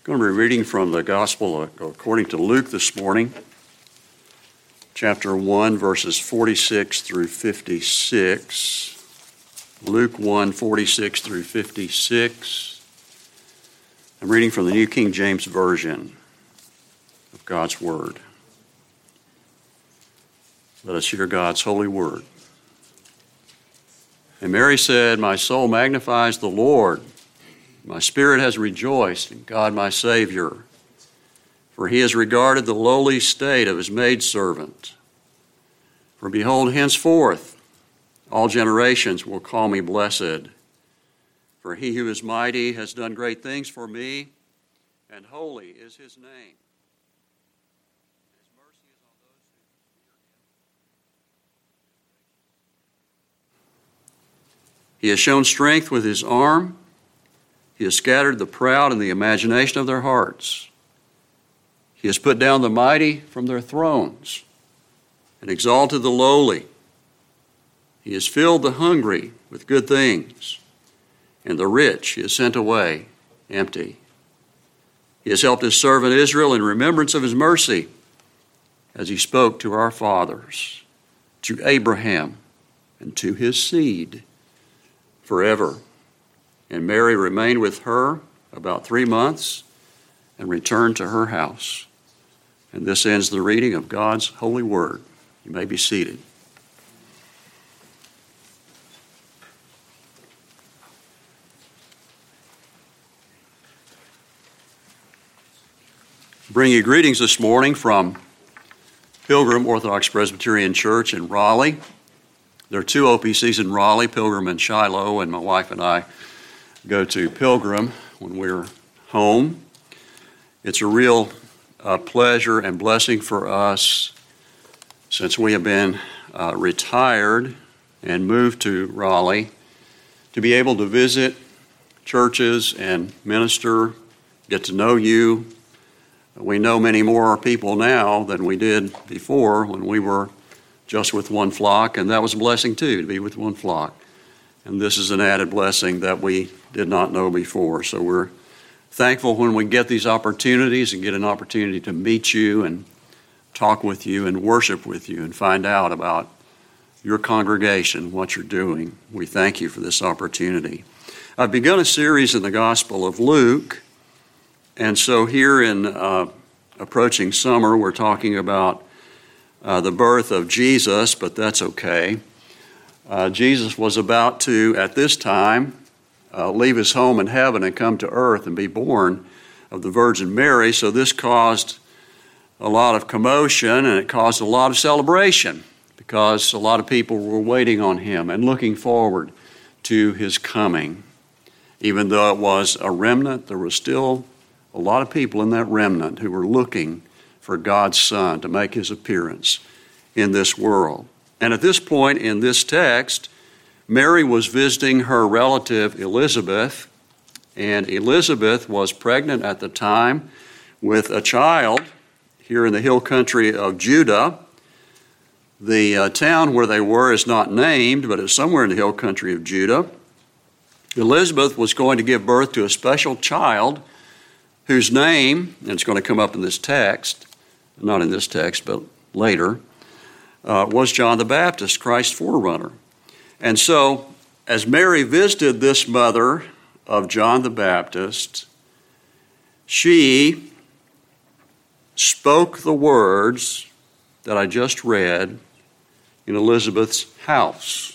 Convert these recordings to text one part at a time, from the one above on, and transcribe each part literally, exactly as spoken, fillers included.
I'm going to be reading from the Gospel according to Luke this morning, chapter one, verses forty-six through fifty-six. Luke one, forty-six through fifty-six. I'm reading from the New King James Version of God's Word. Let us hear God's holy word. And Mary said, "My soul magnifies the Lord. My spirit has rejoiced in God my Savior, for he has regarded the lowly state of his maidservant. For behold, henceforth all generations will call me blessed. For he who is mighty has done great things for me, and holy is his name. His mercy is on those who fear him. He has shown strength with his arm. He has scattered the proud in the imagination of their hearts. He has put down the mighty from their thrones and exalted the lowly. He has filled the hungry with good things, and the rich he has sent away empty. He has helped his servant Israel in remembrance of his mercy, as he spoke to our fathers, to Abraham, and to his seed forever." And Mary remained with her about three months and returned to her house. And this ends the reading of God's holy word. You may be seated. Bring you greetings this morning from Pilgrim Orthodox Presbyterian Church in Raleigh. There are two O P Cs in Raleigh, Pilgrim and Shiloh, and my wife and I go to Pilgrim when we're home. It's a real uh, pleasure and blessing for us, since we have been uh, retired and moved to Raleigh, to be able to visit churches and minister, get to know you. We know many more people now than we did before when we were just with one flock, and that was a blessing too, to be with one flock. And this is an added blessing that we did not know before. So we're thankful when we get these opportunities and get an opportunity to meet you and talk with you and worship with you and find out about your congregation, what you're doing. We thank you for this opportunity. I've begun a series in the Gospel of Luke, and so here in uh, approaching summer, we're talking about uh, the birth of Jesus, but that's okay. Uh, Jesus was about to, at this time, uh, leave his home in heaven and come to earth and be born of the Virgin Mary. So this caused a lot of commotion, and it caused a lot of celebration, because a lot of people were waiting on him and looking forward to his coming. Even though it was a remnant, there was still a lot of people in that remnant who were looking for God's Son to make his appearance in this world. And at this point in this text, Mary was visiting her relative Elizabeth, and Elizabeth was pregnant at the time with a child here in the hill country of Judah. The uh, town where they were is not named, but it's somewhere in the hill country of Judah. Elizabeth was going to give birth to a special child whose name, and it's going to come up in this text, not in this text, but later, Uh, was John the Baptist, Christ's forerunner. And so, as Mary visited this mother of John the Baptist, she spoke the words that I just read in Elizabeth's house.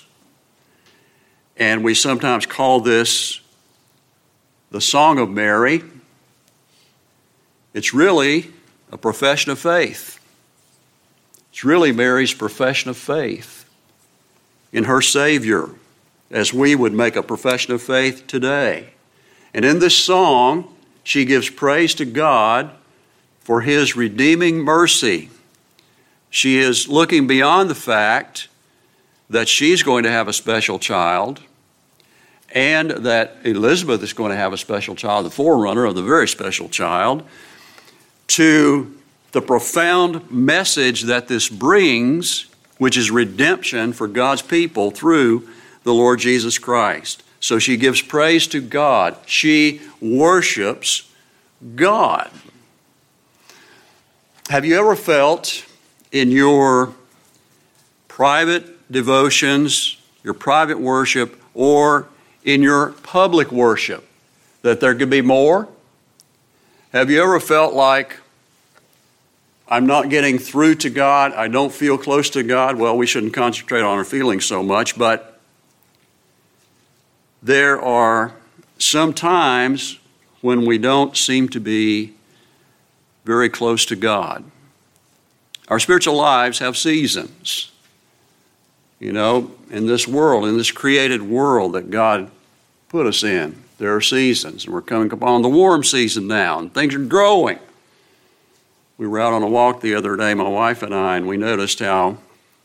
And we sometimes call this the Song of Mary. It's really a profession of faith. It's really Mary's profession of faith in her Savior, as we would make a profession of faith today. And in this song, she gives praise to God for his redeeming mercy. She is looking beyond the fact that she's going to have a special child, and that Elizabeth is going to have a special child, the forerunner of the very special child, to the profound message that this brings, which is redemption for God's people through the Lord Jesus Christ. So she gives praise to God. She worships God. Have you ever felt in your private devotions, your private worship, or in your public worship that there could be more? Have you ever felt like, I'm not getting through to God, I don't feel close to God? Well, we shouldn't concentrate on our feelings so much, but there are some times when we don't seem to be very close to God. Our spiritual lives have seasons. You know, in this world, in this created world that God put us in, there are seasons. And we're coming upon the warm season now, and things are growing. We were out on a walk the other day, my wife and I, and we noticed how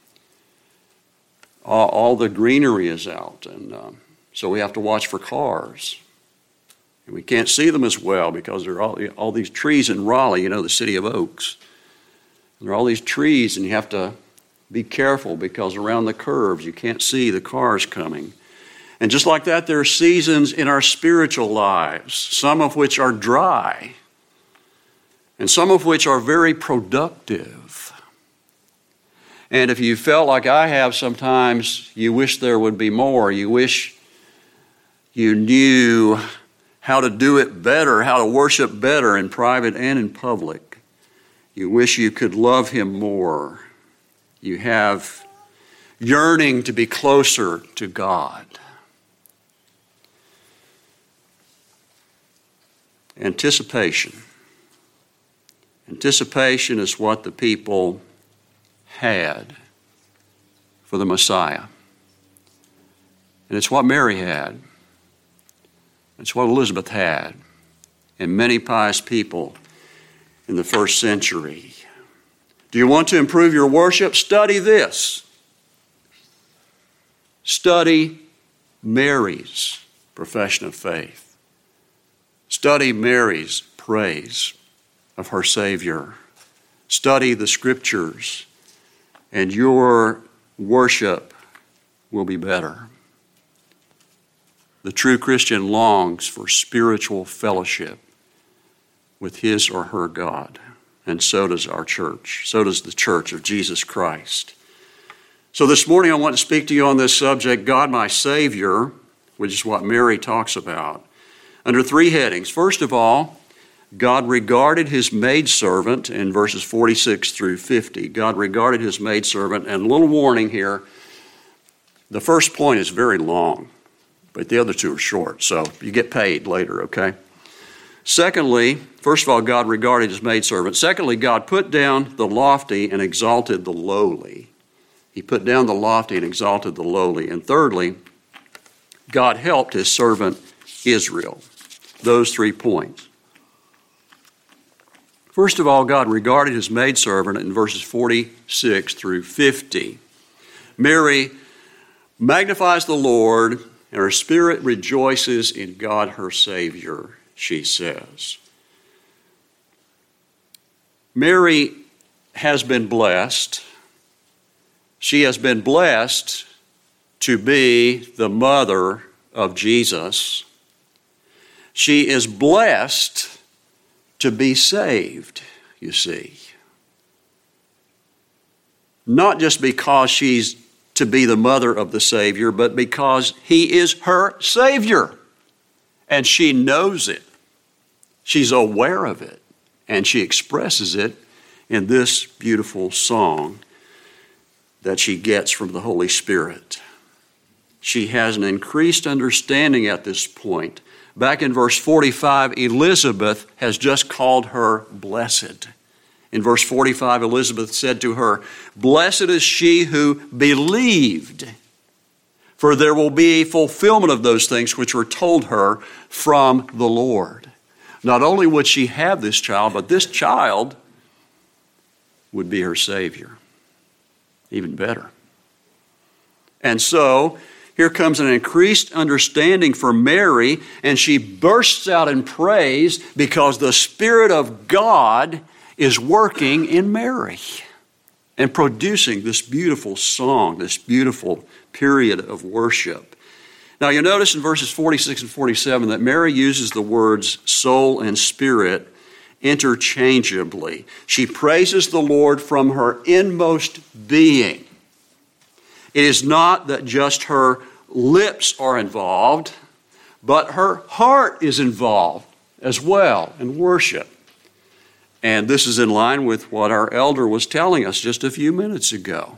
all, all the greenery is out. And um, so we have to watch for cars. And we can't see them as well because there are all, all these trees in Raleigh, you know, the city of Oaks. There are all these trees, and you have to be careful because around the curves you can't see the cars coming. And just like that, there are seasons in our spiritual lives, some of which are dry, and some of which are very productive. And if you felt like I have sometimes, you wish there would be more. You wish you knew how to do it better, how to worship better in private and in public. You wish you could love Him more. You have yearning to be closer to God. Anticipation. Anticipation is what the people had for the Messiah. And it's what Mary had. It's what Elizabeth had, and many pious people in the first century. Do you want to improve your worship? Study this. Study Mary's profession of faith. Study Mary's praise of her Savior. Study the Scriptures, and your worship will be better. The true Christian longs for spiritual fellowship with his or her God, and so does our church. So does the Church of Jesus Christ. So this morning I want to speak to you on this subject, God my Savior, which is what Mary talks about, under three headings. First of all, God regarded his maidservant in verses forty-six through fifty. God regarded his maidservant, and a little warning here, the first point is very long, but the other two are short, so you get paid later, okay? Secondly, first of all, God regarded his maidservant. Secondly, God put down the lofty and exalted the lowly. He put down the lofty and exalted the lowly. And thirdly, God helped his servant Israel. Those three points. First of all, God regarded his maidservant in verses forty-six through fifty. Mary magnifies the Lord, and her spirit rejoices in God her Savior, she says. Mary has been blessed. She has been blessed to be the mother of Jesus. She is blessed to be saved, you see. Not just because she's to be the mother of the Savior, but because he is her Savior. And she knows it. She's aware of it. And she expresses it in this beautiful song that she gets from the Holy Spirit. She has an increased understanding at this point. Back in verse forty-five, Elizabeth has just called her blessed. In verse forty-five, Elizabeth said to her, "Blessed is she who believed, for there will be fulfillment of those things which were told her from the Lord." Not only would she have this child, but this child would be her Savior. Even better. And so, here comes an increased understanding for Mary, and she bursts out in praise because the Spirit of God is working in Mary and producing this beautiful song, this beautiful period of worship. Now you notice in verses forty-six and forty-seven that Mary uses the words soul and spirit interchangeably. She praises the Lord from her inmost being. It is not that just her lips are involved, but her heart is involved as well in worship. And this is in line with what our elder was telling us just a few minutes ago.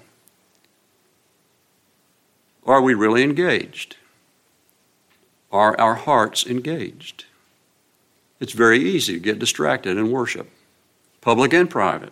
Are we really engaged? Are our hearts engaged? It's very easy to get distracted in worship, public and private.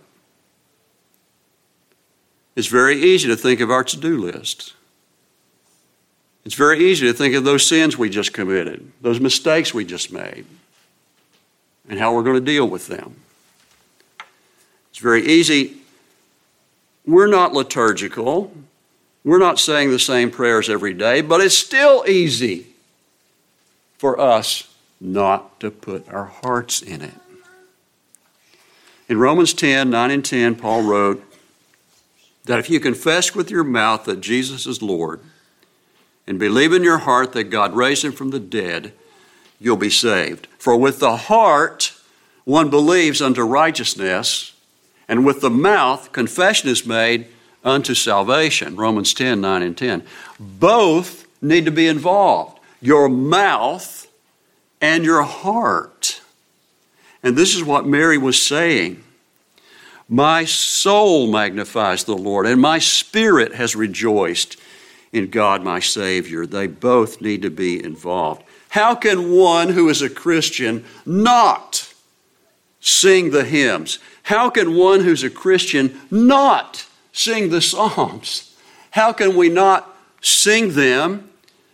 It's very easy to think of our to-do list. It's very easy to think of those sins we just committed, those mistakes we just made, and how we're going to deal with them. It's very easy. We're not liturgical. We're not saying the same prayers every day, but it's still easy for us not to put our hearts in it. In Romans ten, nine and ten, Paul wrote that if you confess with your mouth that Jesus is Lord and believe in your heart that God raised him from the dead, you'll be saved. For with the heart one believes unto righteousness, and with the mouth confession is made unto salvation. Romans ten, nine and ten. Both need to be involved. Your mouth and your heart. And this is what Mary was saying. My soul magnifies the Lord, and my spirit has rejoiced in God my Savior. They both need to be involved. How can one who is a Christian not sing the hymns? How can one who's a Christian not sing the Psalms? How can we not sing them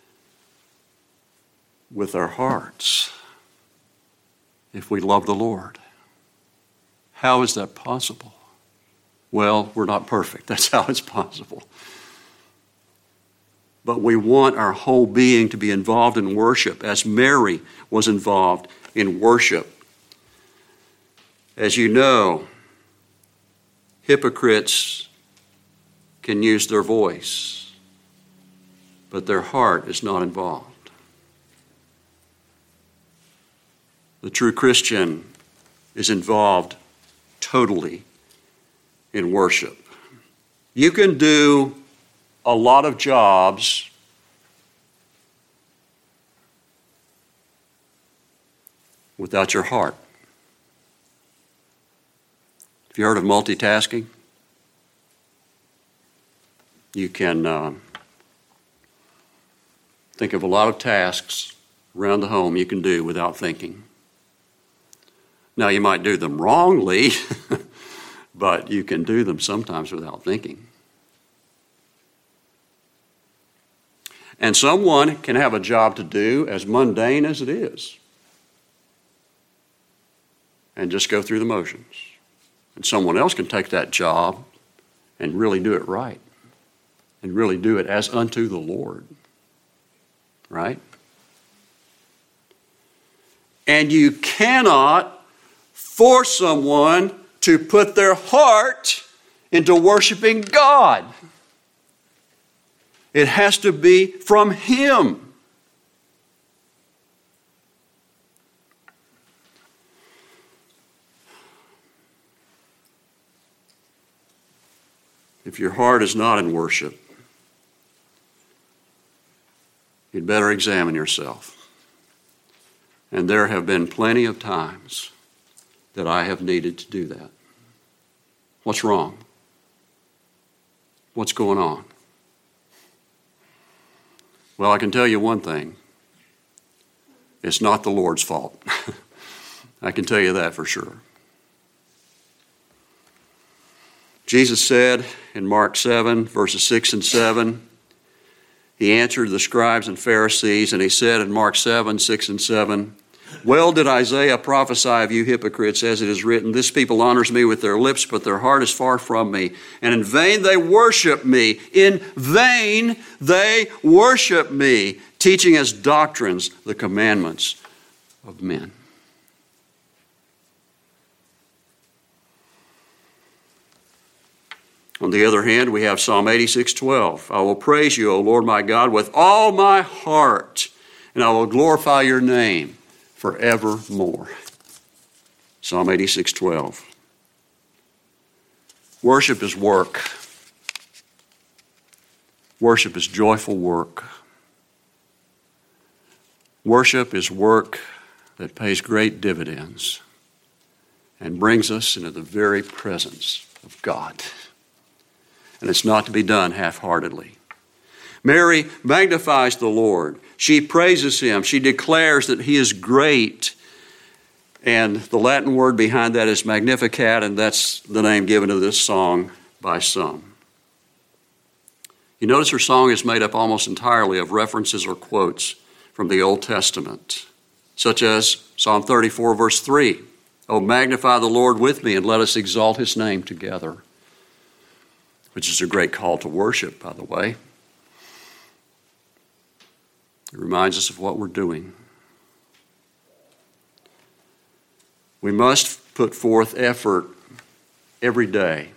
with our hearts if we love the Lord? How is that possible? Well, we're not perfect. That's how it's possible. But we want our whole being to be involved in worship, as Mary was involved in worship. As you know, hypocrites can use their voice, but their heart is not involved. The true Christian is involved totally in worship. You can do a lot of jobs without your heart. Have you heard of multitasking? You can uh, think of a lot of tasks around the home you can do without thinking. Now, you might do them wrongly, but you can do them sometimes without thinking. And someone can have a job to do as mundane as it is and just go through the motions. And someone else can take that job and really do it right and really do it as unto the Lord. Right? And you cannot force someone to put their heart into worshiping God. It has to be from Him. If your heart is not in worship, you'd better examine yourself. And there have been plenty of times that I have needed to do that. What's wrong? What's going on? Well, I can tell you one thing. It's not the Lord's fault. I can tell you that for sure. Jesus said in Mark seven, verses six and seven, He answered the scribes and Pharisees, and He said in Mark seven, six and seven, well did Isaiah prophesy of you hypocrites, as it is written, this people honors me with their lips, but their heart is far from me. And in vain they worship me. In vain they worship me, teaching as doctrines the commandments of men. On the other hand, we have Psalm eighty-six twelve. I will praise you, O Lord my God, with all my heart, and I will glorify your name forevermore. Psalm eighty-six twelve. Worship is work. Worship is joyful work. Worship is work that pays great dividends and brings us into the very presence of God. And it's not to be done half-heartedly. Mary magnifies the Lord. She praises him. She declares that he is great. And the Latin word behind that is Magnificat, and that's the name given to this song by some. You notice her song is made up almost entirely of references or quotes from the Old Testament, such as Psalm thirty-four, verse three. Oh, magnify the Lord with me, and let us exalt his name together. Which is a great call to worship, by the way. It reminds us of what we're doing. We must put forth effort every day,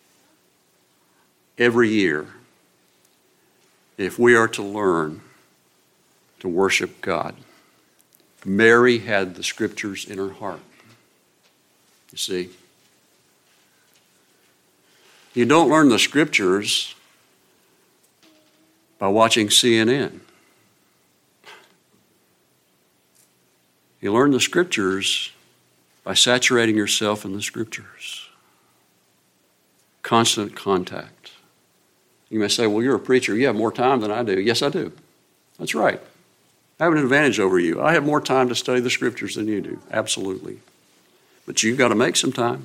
every year, if we are to learn to worship God. Mary had the scriptures in her heart. You see? You don't learn the scriptures by watching C N N. You learn the scriptures by saturating yourself in the scriptures. Constant contact. You may say, well, you're a preacher. You have more time than I do. Yes, I do. That's right. I have an advantage over you. I have more time to study the scriptures than you do. Absolutely. But you've got to make some time.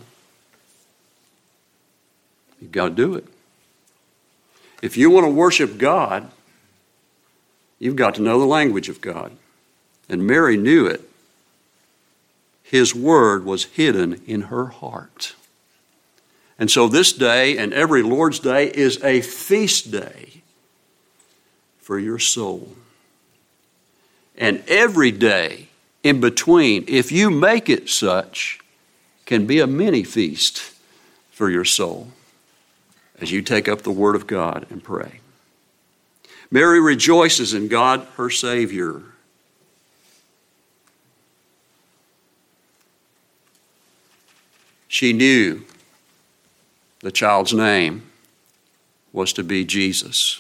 You've got to do it. If you want to worship God, you've got to know the language of God. And Mary knew it. His word was hidden in her heart. And so this day and every Lord's Day is a feast day for your soul. And every day in between, if you make it such, can be a mini feast for your soul as you take up the Word of God and pray. Mary rejoices in God, her Savior. She knew the child's name was to be Jesus.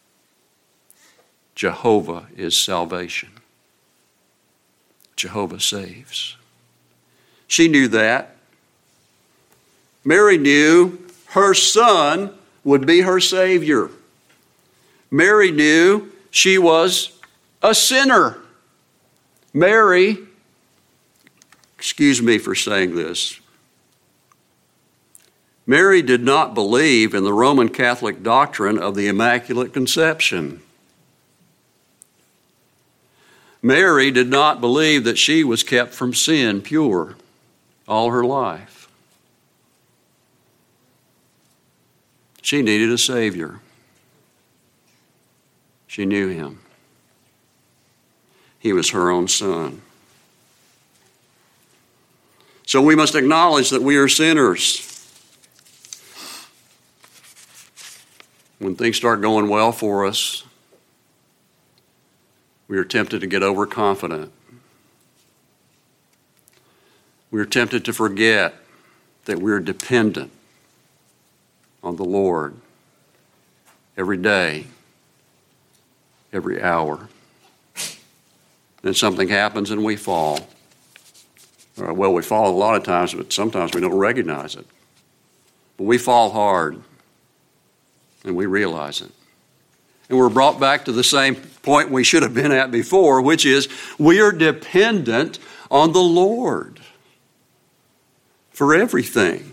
Jehovah is salvation. Jehovah saves. She knew that. Mary knew her son would be her Savior. Mary knew she was a sinner. Mary, excuse me for saying this, Mary did not believe in the Roman Catholic doctrine of the Immaculate Conception. Mary did not believe that she was kept from sin pure all her life. She needed a Savior. She knew him. He was her own son. So we must acknowledge that we are sinners. When things start going well for us, we are tempted to get overconfident. We are tempted to forget that we are dependent on the Lord every day, every hour. Then something happens and we fall. Well, we fall a lot of times, but sometimes we don't recognize it. But we fall hard, and we realize it. And we're brought back to the same point we should have been at before, which is we are dependent on the Lord for everything.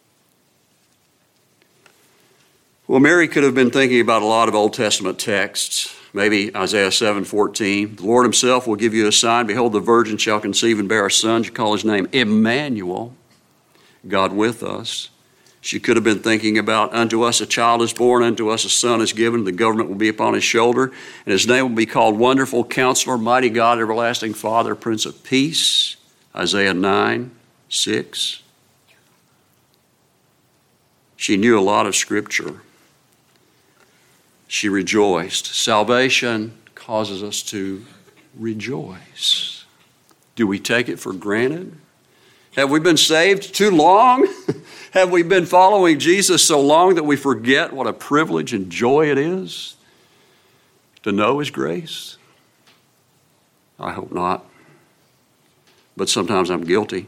Well, Mary could have been thinking about a lot of Old Testament texts, maybe Isaiah seven fourteen. The Lord himself will give you a sign. Behold, the virgin shall conceive and bear a son. You call his name Emmanuel, God with us. She could have been thinking about, unto us a child is born, unto us a son is given, the government will be upon his shoulder, and his name will be called Wonderful Counselor, Mighty God, Everlasting Father, Prince of Peace, Isaiah nine six. She knew a lot of Scripture. She rejoiced. Salvation causes us to rejoice. Do we take it for granted? Have we been saved too long? Have we been following Jesus so long that we forget what a privilege and joy it is to know His grace? I hope not. But sometimes I'm guilty.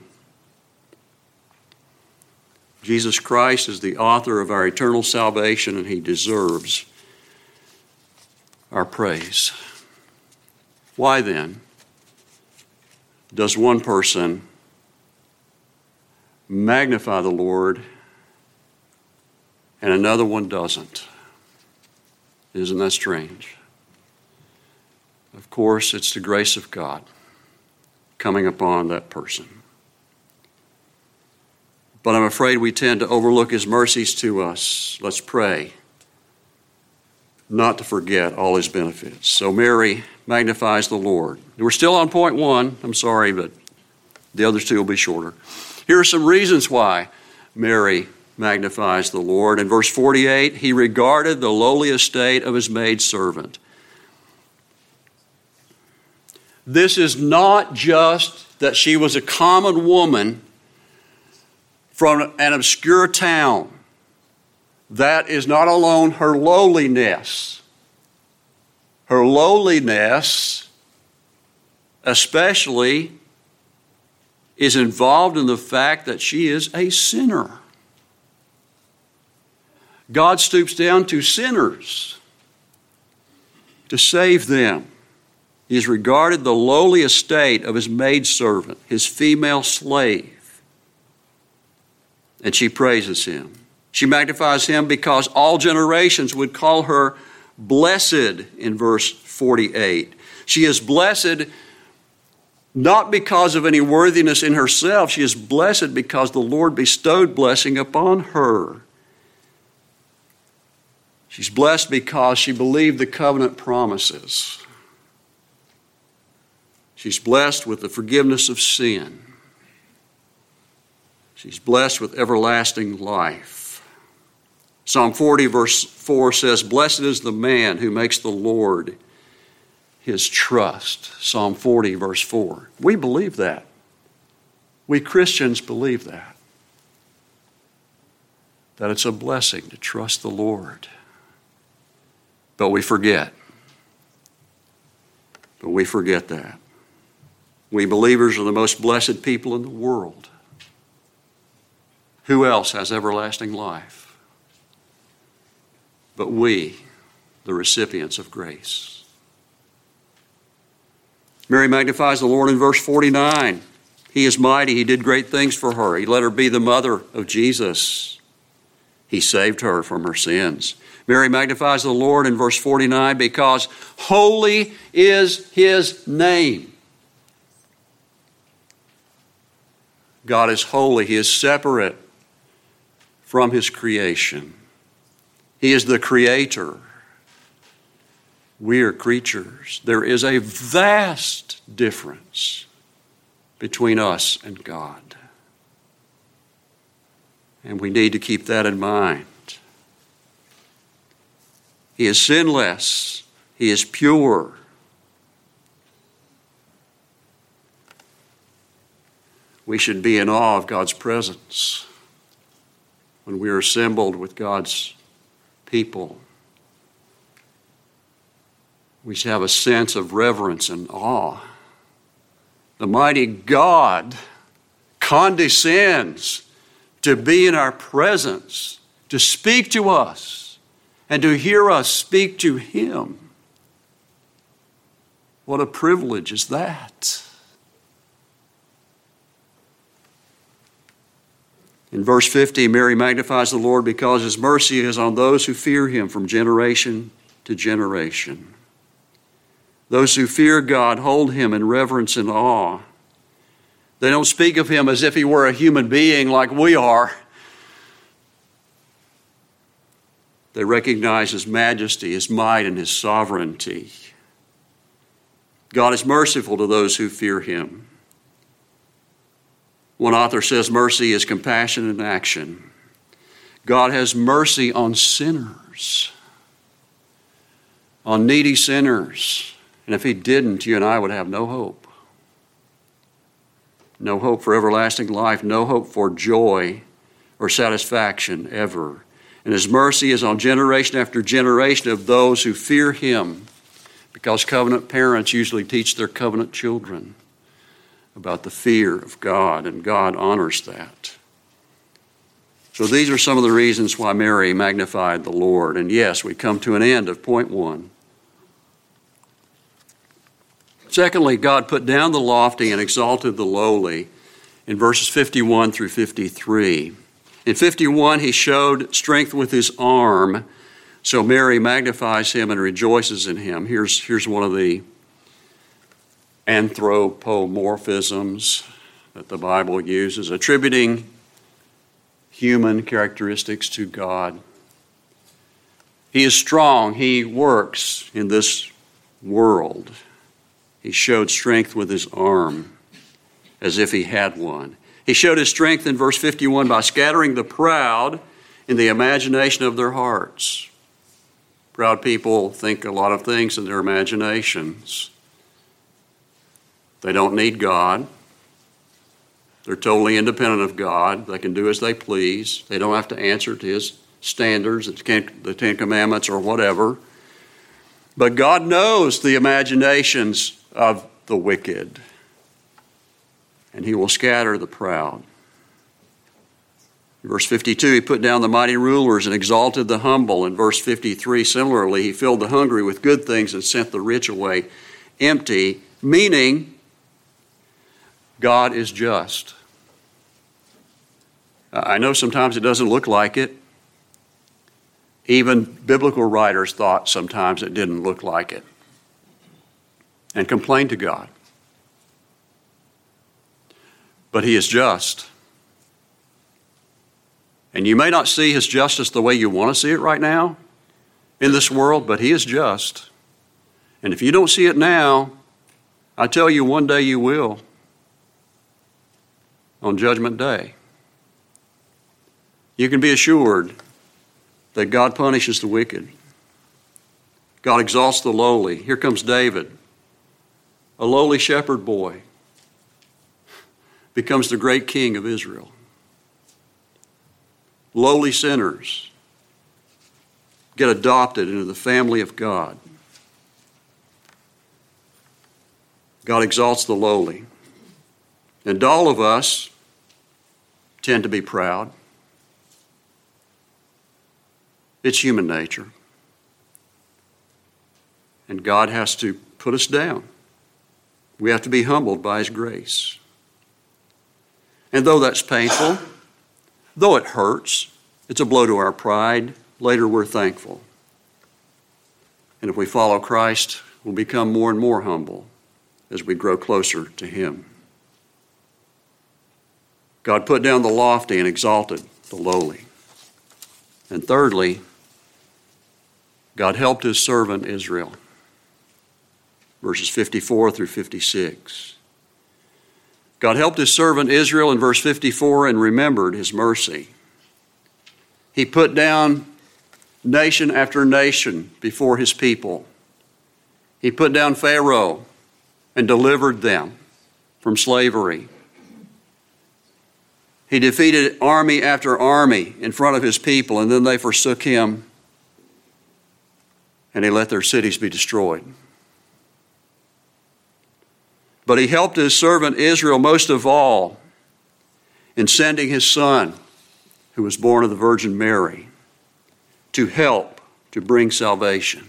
Jesus Christ is the author of our eternal salvation, and He deserves our praise. Why then does one person magnify the Lord and another one doesn't? Isn't that strange? Of course, it's the grace of God coming upon that person. But I'm afraid we tend to overlook His mercies to us. Let's pray not to forget all His benefits. So Mary magnifies the Lord. We're still on point one. I'm sorry, but the other two will be shorter. Here are some reasons why Mary magnifies the Lord. In verse forty-eight, He regarded the lowly estate of His maidservant. This is not just that she was a common woman from an obscure town. That is not alone her lowliness. Her lowliness, especially, is involved in the fact that she is a sinner. God stoops down to sinners to save them. He has regarded the lowly estate of His maidservant, His female slave, and she praises Him. She magnifies Him because all generations would call her blessed in verse forty-eight. She is blessed not because of any worthiness in herself. She is blessed because the Lord bestowed blessing upon her. She's blessed because she believed the covenant promises. She's blessed with the forgiveness of sin. She's blessed with everlasting life. Psalm forty verse four says, "Blessed is the man who makes the Lord his trust." Psalm forty verse four. We believe that. We Christians believe that. That it's a blessing to trust the Lord. But we forget. But we forget that. We believers are the most blessed people in the world. Who else has everlasting life but we, the recipients of grace? Mary magnifies the Lord in verse forty-nine. He is mighty. He did great things for her. He let her be the mother of Jesus. He saved her from her sins. Mary magnifies the Lord in verse forty-nine because holy is His name. God is holy. He is separate from His creation. He is the Creator. We are creatures. There is a vast difference between us and God. And we need to keep that in mind. He is sinless. He is pure. We should be in awe of God's presence when we are assembled with God's people. We should have a sense of reverence and awe. The mighty God condescends to be in our presence, to speak to us, and to hear us speak to Him. What a privilege is that? In verse fifty, Mary magnifies the Lord because His mercy is on those who fear Him from generation to generation. Those who fear God hold Him in reverence and awe. They don't speak of Him as if He were a human being like we are. They recognize His majesty, His might, and His sovereignty. God is merciful to those who fear Him. One author says mercy is compassion in action. God has mercy on sinners, on needy sinners. And if he didn't, you and I would have no hope. No hope for everlasting life, no hope for joy or satisfaction ever. And his mercy is on generation after generation of those who fear him, because covenant parents usually teach their covenant children about the fear of God, and God honors that. So these are some of the reasons why Mary magnified the Lord. And yes, we come to an end of point one. Secondly, God put down the lofty and exalted the lowly in verses fifty-one through fifty-three. In fifty-one, he showed strength with his arm, so Mary magnifies him and rejoices in him. Here's, here's one of the anthropomorphisms that the Bible uses, attributing human characteristics to God. He is strong. He works in this world. He showed strength with his arm as if he had one. He showed his strength in verse fifty-one by scattering the proud in the imagination of their hearts. Proud people think a lot of things in their imaginations. They don't need God. They're totally independent of God. They can do as they please. They don't have to answer to his standards, the Ten Commandments or whatever. But God knows the imaginations of the wicked, and he will scatter the proud. In verse fifty-two, he put down the mighty rulers and exalted the humble. In verse fifty-three, similarly, he filled the hungry with good things and sent the rich away empty, meaning God is just. I know sometimes it doesn't look like it. Even biblical writers thought sometimes it didn't look like it and complained to God. But he is just. And you may not see his justice the way you want to see it right now in this world, but he is just. And if you don't see it now, I tell you, one day you will. On Judgment Day. You can be assured that God punishes the wicked. God exalts the lowly. Here comes David, a lowly shepherd boy, becomes the great king of Israel. Lowly sinners get adopted into the family of God. God exalts the lowly. And all of us tend to be proud. It's human nature. And God has to put us down. We have to be humbled by his grace. And though that's painful, though it hurts, it's a blow to our pride, later we're thankful. And if we follow Christ, we'll become more and more humble as we grow closer to him. God put down the lofty and exalted the lowly. And thirdly, God helped his servant Israel. Verses fifty-four through fifty-six. God helped his servant Israel in verse fifty-four and remembered his mercy. He put down nation after nation before his people. He put down Pharaoh and delivered them from slavery. He defeated army after army in front of his people, and then they forsook him, and he let their cities be destroyed. But he helped his servant Israel most of all in sending his son, who was born of the Virgin Mary, to help to bring salvation.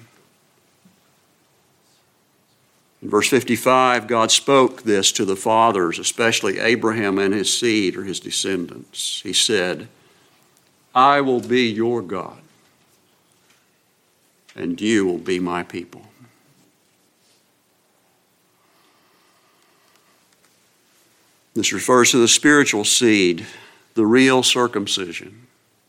In verse fifty-five, God spoke this to the fathers, especially Abraham and his seed or his descendants. He said, I will be your God, and you will be my people. This refers to the spiritual seed, the real circumcision.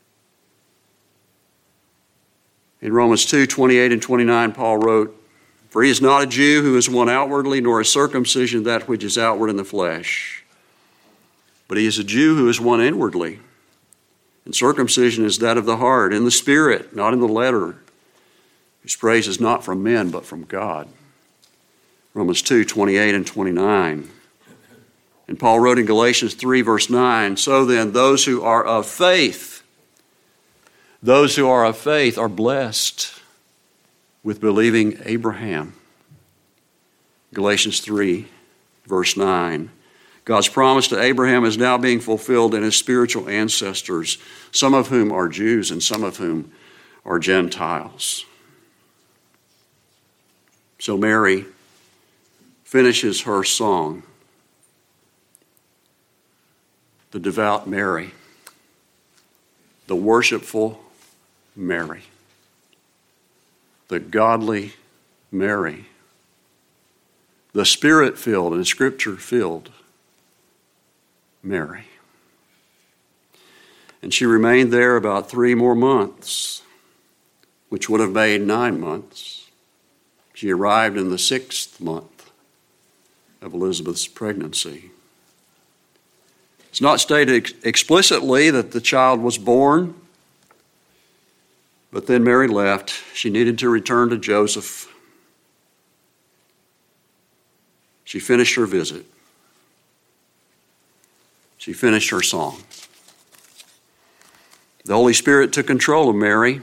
In Romans two, twenty-eight and twenty-nine, Paul wrote, For he is not a Jew who is one outwardly, nor a circumcision that which is outward in the flesh. But he is a Jew who is one inwardly. And circumcision is that of the heart, in the spirit, not in the letter, whose praise is not from men, but from God. Romans two, twenty-eight and twenty-nine. And Paul wrote in Galatians three, verse nine, so then those who are of faith, those who are of faith are blessed with believing Abraham. Galatians three, verse nine. God's promise to Abraham is now being fulfilled in his spiritual ancestors, some of whom are Jews and some of whom are Gentiles. So Mary finishes her song, the devout Mary, the worshipful Mary, the godly Mary, the Spirit-filled and Scripture-filled Mary. And she remained there about three more months, which would have made nine months. She arrived in the sixth month of Elizabeth's pregnancy. It's not stated explicitly that the child was born, but then Mary left. She needed to return to Joseph. She finished her visit. She finished her song. The Holy Spirit took control of Mary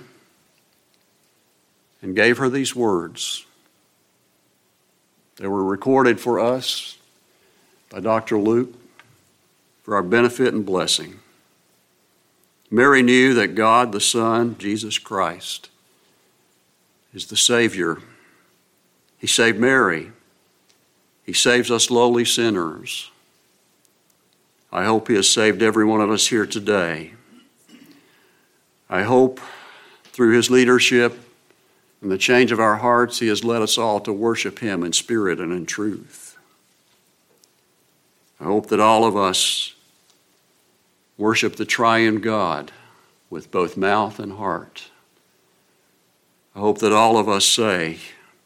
and gave her these words. They were recorded for us by Doctor Luke for our benefit and blessing. Mary knew that God the Son, Jesus Christ, is the Savior. He saved Mary. He saves us lowly sinners. I hope He has saved every one of us here today. I hope through His leadership and the change of our hearts, He has led us all to worship Him in spirit and in truth. I hope that all of us worship the triune God with both mouth and heart. I hope that all of us say,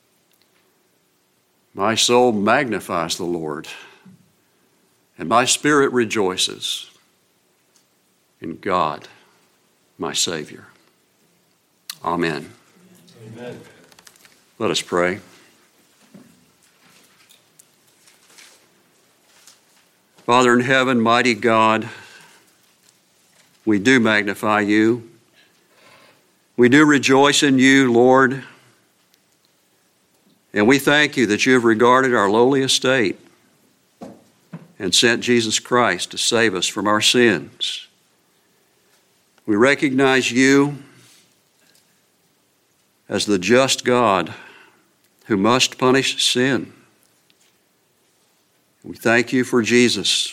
my soul magnifies the Lord, and my spirit rejoices in God, my Savior. Amen. Amen. Let us pray. Father in heaven, mighty God, we do magnify you. We do rejoice in you, Lord. And we thank you that you have regarded our lowly estate and sent Jesus Christ to save us from our sins. We recognize you as the just God who must punish sin. We thank you for Jesus,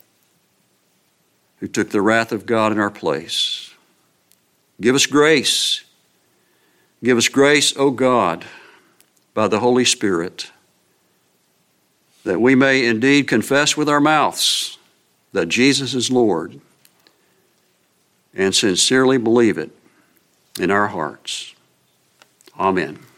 who took the wrath of God in our place. Give us grace. Give us grace, O God, by the Holy Spirit, that we may indeed confess with our mouths that Jesus is Lord and sincerely believe it in our hearts. Amen.